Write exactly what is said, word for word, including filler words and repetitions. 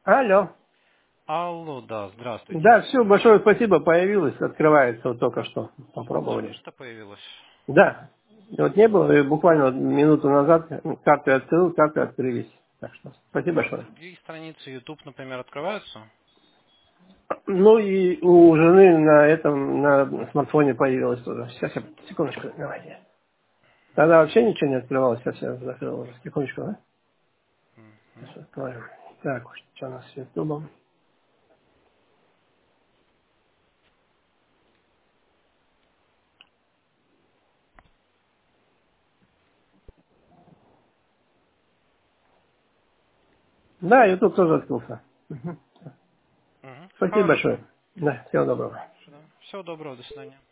Алло. Алло, да, здравствуйте. Да, все, большое спасибо, появилось, открывается вот только что. Только Попробовали. что появилось. Да. Вот не было, и буквально вот минуту назад карты открыл, карты открылись. Так что спасибо большое. Другие страницы YouTube, например, открываются? Ну и у жены на этом, на смартфоне появилось тоже. Сейчас я, секундочку, давайте. Тогда вообще ничего не открывалось, сейчас я закрыл уже. Секундочку, да? Мгм. Сейчас откроем. Так, что у нас с YouTube? Да, YouTube тоже открылся. Мгм. Мгм. Спасибо Хорошо. большое. Да, всего доброго. Всего доброго, до свидания.